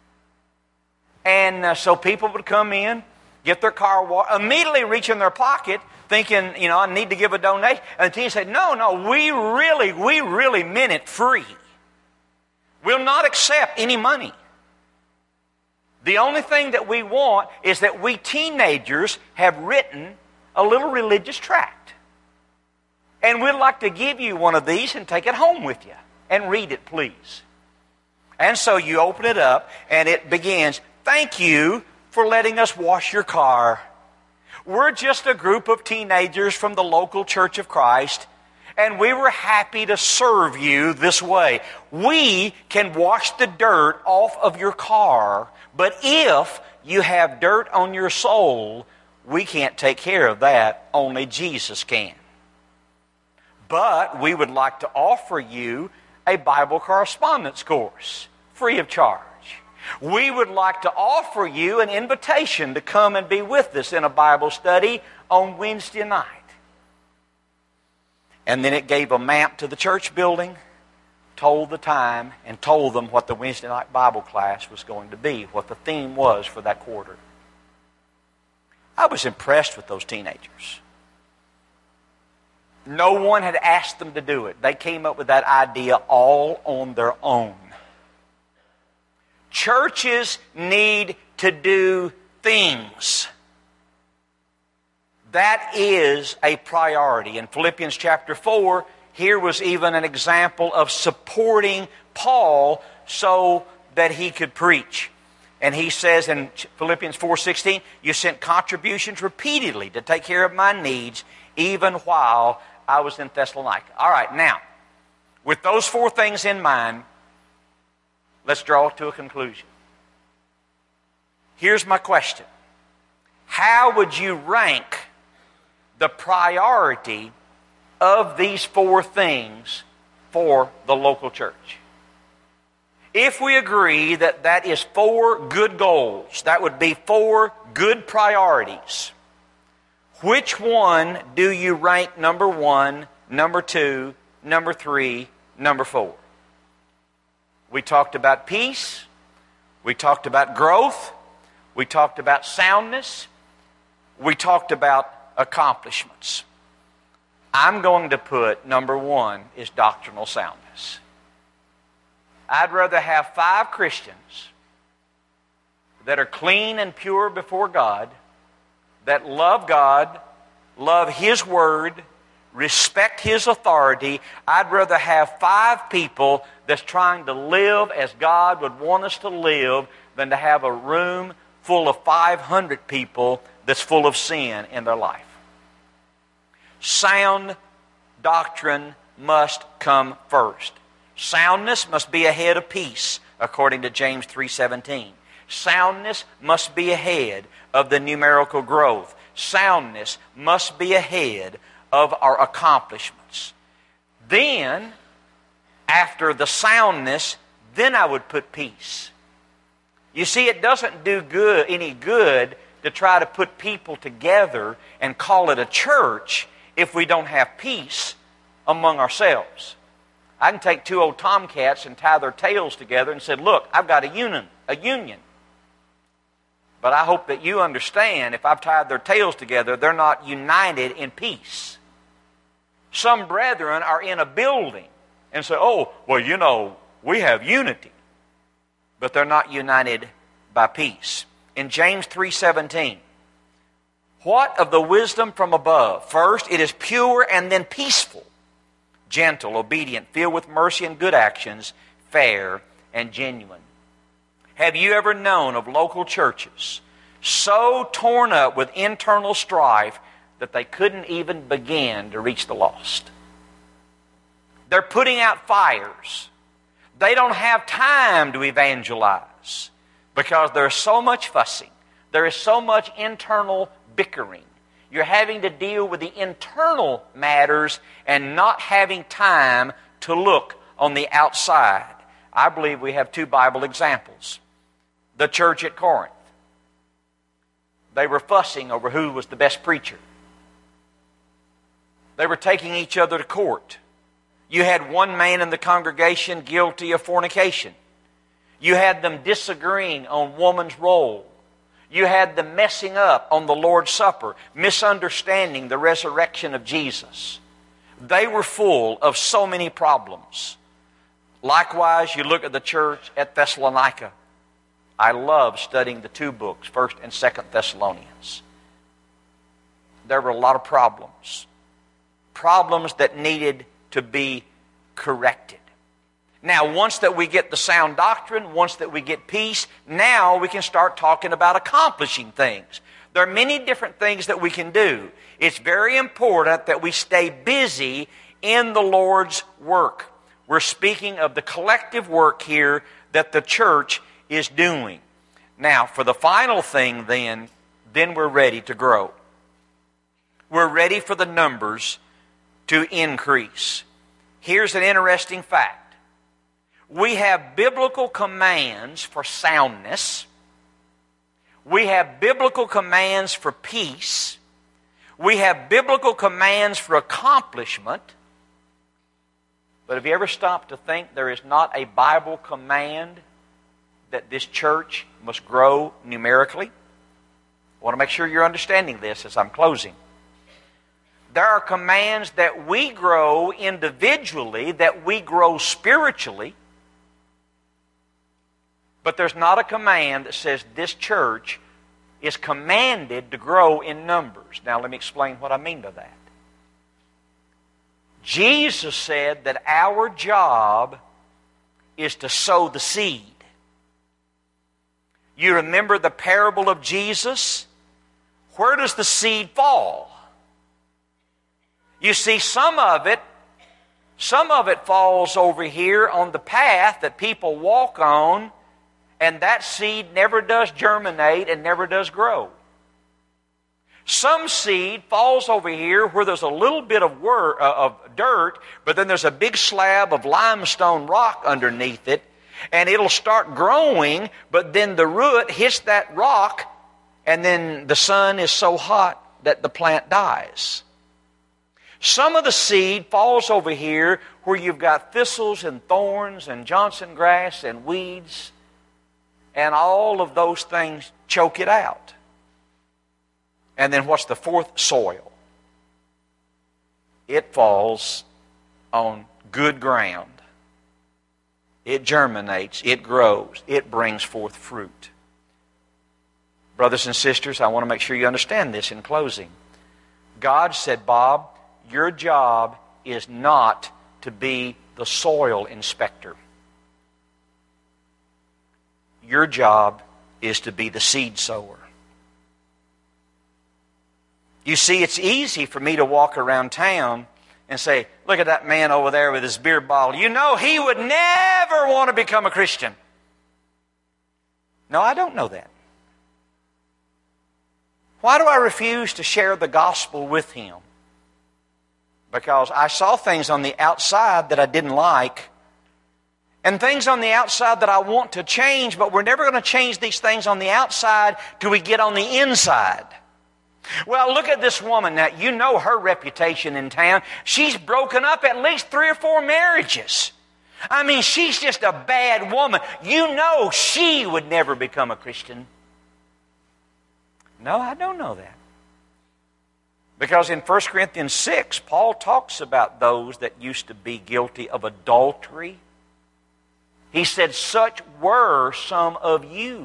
And so people would come in, get their car washed, immediately reach in their pocket, thinking, I need to give a donation. And the teen said, no, we really meant it free. We'll not accept any money. The only thing that we want is that we teenagers have written a little religious tract. And we'd like to give you one of these and take it home with you. And read it, please. And so you open it up, and it begins, thank you for letting us wash your car. We're just a group of teenagers from the local Church of Christ, and we were happy to serve you this way. We can wash the dirt off of your car, but if you have dirt on your soul, we can't take care of that. Only Jesus can. But we would like to offer you a Bible correspondence course, free of charge. We would like to offer you an invitation to come and be with us in a Bible study on Wednesday night. And then it gave a map to the church building, told the time, and told them what the Wednesday night Bible class was going to be, what the theme was for that quarter. I was impressed with those teenagers. No one had asked them to do it. They came up with that idea all on their own. Churches need to do things. That is a priority. In Philippians chapter 4, here was even an example of supporting Paul so that he could preach. And he says in Philippians 4:16, you sent contributions repeatedly to take care of my needs, even while I was in Thessalonica. All right, now, with those four things in mind, let's draw to a conclusion. Here's my question. How would you rank the priority of these four things for the local church? If we agree that that is four good goals, that would be four good priorities, which one do you rank number 1, number 2, number 3, number 4? We talked about peace. We talked about growth. We talked about soundness. We talked about accomplishments. I'm going to put number 1 is doctrinal soundness. I'd rather have 5 Christians that are clean and pure before God, that love His Word, respect His authority. I'd rather have 5 people that's trying to live as God would want us to live than to have a room full of 500 people that's full of sin in their life. Sound doctrine must come first. Soundness must be ahead of peace, according to James 3:17. Soundness must be ahead of the numerical growth. Soundness must be ahead of our accomplishments. Then, after the soundness, then I would put peace. You see, it doesn't do any good to try to put people together and call it a church if we don't have peace among ourselves. I can take 2 old tomcats and tie their tails together and say, look, I've got a union. But I hope that you understand, if I've tied their tails together, they're not united in peace. Some brethren are in a building and say, oh, well, we have unity. But they're not united by peace. In James 3:17, what of the wisdom from above? First, it is pure and then peaceful, gentle, obedient, filled with mercy and good actions, fair and genuine. Have you ever known of local churches so torn up with internal strife that they couldn't even begin to reach the lost? They're putting out fires. They don't have time to evangelize because there's so much fussing. There is so much internal bickering. You're having to deal with the internal matters and not having time to look on the outside. I believe we have 2 Bible examples. The church at Corinth. They were fussing over who was the best preacher. They were taking each other to court. You had one man in the congregation guilty of fornication. You had them disagreeing on woman's role. You had them messing up on the Lord's Supper, misunderstanding the resurrection of Jesus. They were full of so many problems. Likewise, you look at the church at Thessalonica. I love studying the 2 books, 1st and 2nd Thessalonians. There were a lot of problems. Problems that needed to be corrected. Now, once that we get the sound doctrine, once that we get peace, now we can start talking about accomplishing things. There are many different things that we can do. It's very important that we stay busy in the Lord's work. We're speaking of the collective work here that the church is doing. Now, for the final thing then we're ready to grow. We're ready for the numbers to increase. Here's an interesting fact. We have biblical commands for soundness. We have biblical commands for peace. We have biblical commands for accomplishment. But have you ever stopped to think there is not a Bible command that this church must grow numerically? I want to make sure you're understanding this as I'm closing. There are commands that we grow individually, that we grow spiritually. But there's not a command that says this church is commanded to grow in numbers. Now let me explain what I mean by that. Jesus said that our job is to sow the seed. You remember the parable of Jesus? Where does the seed fall? You see, some of it falls over here on the path that people walk on, and that seed never does germinate and never does grow. Some seed falls over here where there's a little bit of dirt, but then there's a big slab of limestone rock underneath it, and it'll start growing, but then the root hits that rock, and then the sun is so hot that the plant dies. Some of the seed falls over here where you've got thistles and thorns and Johnson grass and weeds, and all of those things choke it out. And then what's the fourth? Soil. It falls on good ground. It germinates, it grows, it brings forth fruit. Brothers and sisters, I want to make sure you understand this in closing. God said, Bob, your job is not to be the soil inspector. Your job is to be the seed sower. You see, it's easy for me to walk around town and say, look at that man over there with his beer bottle. You know, he would never want to become a Christian. No, I don't know that. Why do I refuse to share the gospel with him? Because I saw things on the outside that I didn't like, and things on the outside that I want to change, but we're never going to change these things on the outside till we get on the inside. Well, look at this woman. Now, you know her reputation in town. She's broken up at least 3 or 4 marriages. I mean, she's just a bad woman. You know she would never become a Christian. No, I don't know that. Because in 1 Corinthians 6, Paul talks about those that used to be guilty of adultery. He said, such were some of you.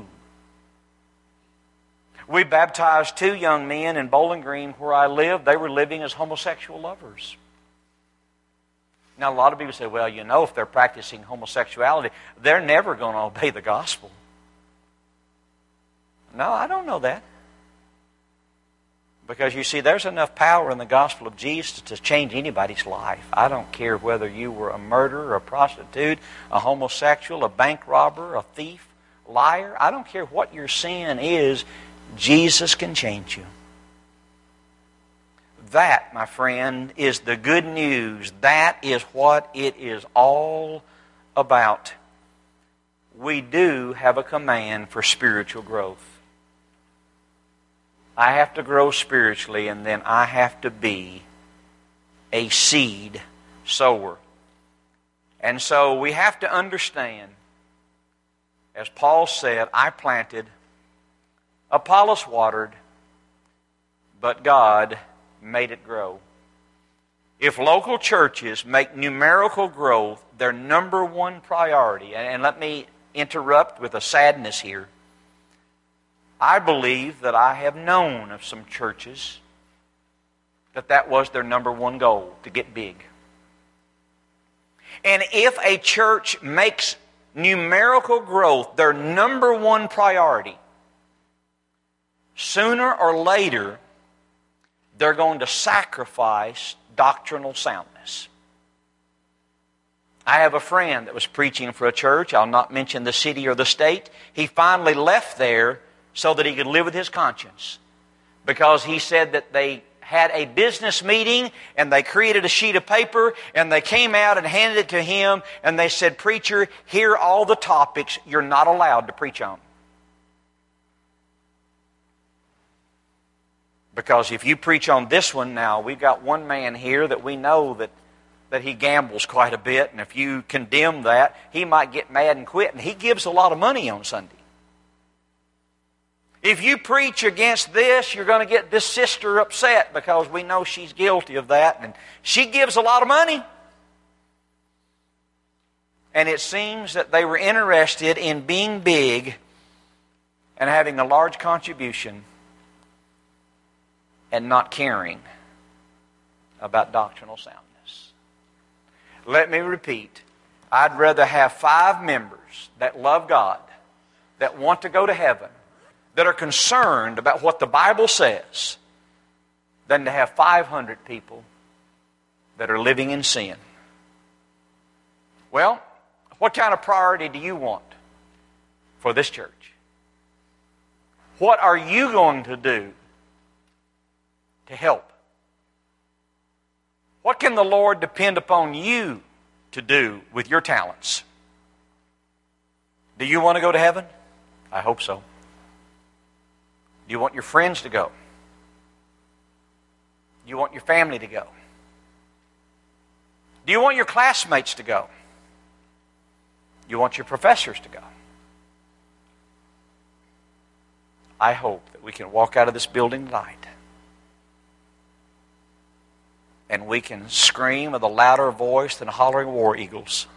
We baptized 2 young men in Bowling Green where I live. They were living as homosexual lovers. Now, a lot of people say, well, you know, if they're practicing homosexuality, they're never going to obey the gospel. No, I don't know that. Because you see, there's enough power in the gospel of Jesus to change anybody's life. I don't care whether you were a murderer, a prostitute, a homosexual, a bank robber, a thief, liar. I don't care what your sin is. Jesus can change you. That, my friend, is the good news. That is what it is all about. We do have a command for spiritual growth. I have to grow spiritually, and then I have to be a seed sower. And so we have to understand, as Paul said, I planted, Apollos watered, but God made it grow. If local churches make numerical growth their number one priority, and let me interrupt with a sadness here, I believe that I have known of some churches that was their number one goal, to get big. And if a church makes numerical growth their number one priority, sooner or later, they're going to sacrifice doctrinal soundness. I have a friend that was preaching for a church. I'll not mention the city or the state. He finally left there so that he could live with his conscience. Because he said that they had a business meeting and they created a sheet of paper and they came out and handed it to him and they said, "Preacher, here are all the topics you're not allowed to preach on. Because if you preach on this one now, we've got one man here that we know that he gambles quite a bit, and if you condemn that, he might get mad and quit, and he gives a lot of money on Sunday. If you preach against this, you're going to get this sister upset because we know she's guilty of that, and she gives a lot of money." And it seems that they were interested in being big and having a large contribution and not caring about doctrinal soundness. Let me repeat. I'd rather have 5 members that love God, that want to go to heaven, that are concerned about what the Bible says, than to have 500 people that are living in sin. Well, what kind of priority do you want for this church? What are you going to do to help? What can the Lord depend upon you to do with your talents? Do you want to go to heaven? I hope so. Do you want your friends to go? Do you want your family to go? Do you want your classmates to go? Do you want your professors to go? I hope that we can walk out of this building tonight and we can scream with a louder voice than hollering war eagles.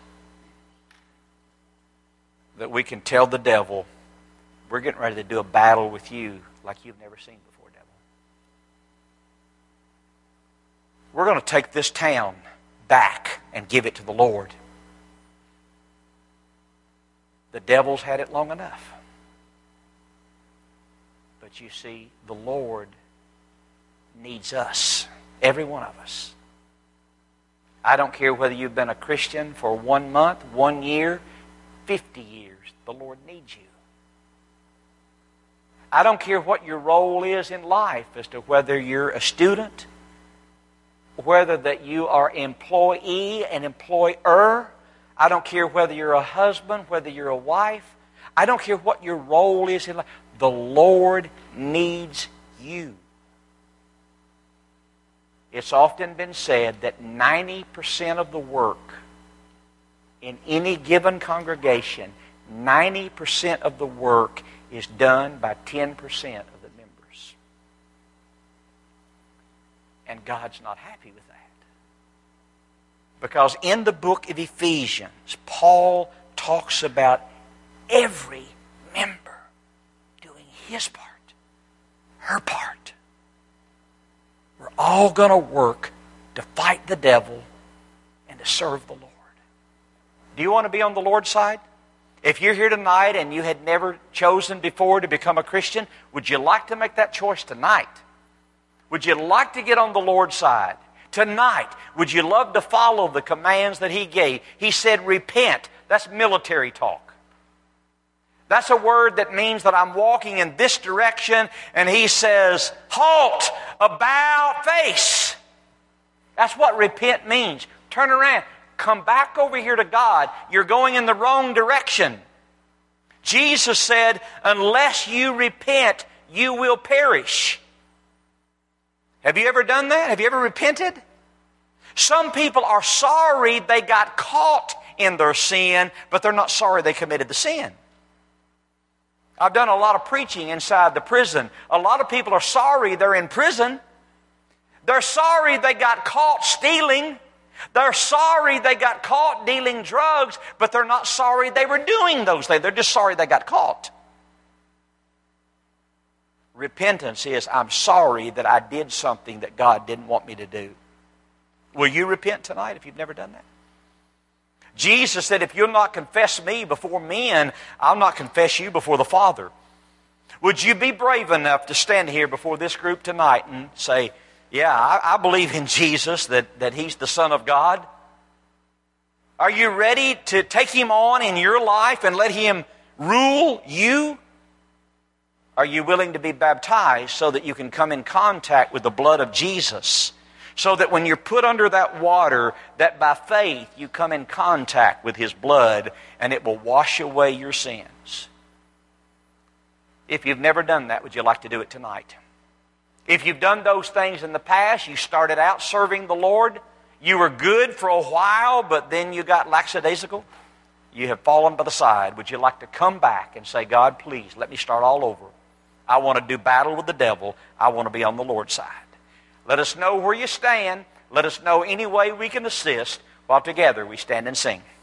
That we can tell the devil, we're getting ready to do a battle with you like you've never seen before, devil. We're going to take this town back and give it to the Lord. The devil's had it long enough. But you see, the Lord needs us, every one of us. I don't care whether you've been a Christian for 1 month, 1 year, 50 years. The Lord needs you. I don't care what your role is in life, as to whether you're a student, whether that you are employee and employer. I don't care whether you're a husband, whether you're a wife. I don't care what your role is in life. The Lord needs you. It's often been said that 90% of the work in any given congregation, 90% of the work is done by 10% of the members. And God's not happy with that. Because in the book of Ephesians, Paul talks about every member doing his part, her part. We're all going to work to fight the devil and to serve the Lord. Do you want to be on the Lord's side? If you're here tonight and you had never chosen before to become a Christian, would you like to make that choice tonight? Would you like to get on the Lord's side? Tonight, would you love to follow the commands that He gave? He said, repent. That's military talk. That's a word that means that I'm walking in this direction, and He says, halt, about face. That's what repent means. Turn around. Come back over here to God. You're going in the wrong direction. Jesus said, unless you repent, you will perish. Have you ever done that? Have you ever repented? Some people are sorry they got caught in their sin, but they're not sorry they committed the sin. I've done a lot of preaching inside the prison. A lot of people are sorry they're in prison. They're sorry they got caught stealing. They're sorry they got caught dealing drugs, but they're not sorry they were doing those things. They're just sorry they got caught. Repentance is, I'm sorry that I did something that God didn't want me to do. Will you repent tonight if you've never done that? Jesus said, if you'll not confess me before men, I'll not confess you before the Father. Would you be brave enough to stand here before this group tonight and say, yeah, I believe in Jesus, that He's the Son of God? Are you ready to take Him on in your life and let Him rule you? Are you willing to be baptized so that you can come in contact with the blood of Jesus? So that when you're put under that water, that by faith you come in contact with His blood and it will wash away your sins. If you've never done that, would you like to do it tonight? If you've done those things in the past, you started out serving the Lord, you were good for a while, but then you got lackadaisical, you have fallen by the side, would you like to come back and say, God, please, let me start all over. I want to do battle with the devil. I want to be on the Lord's side. Let us know where you stand. Let us know any way we can assist while together we stand and sing.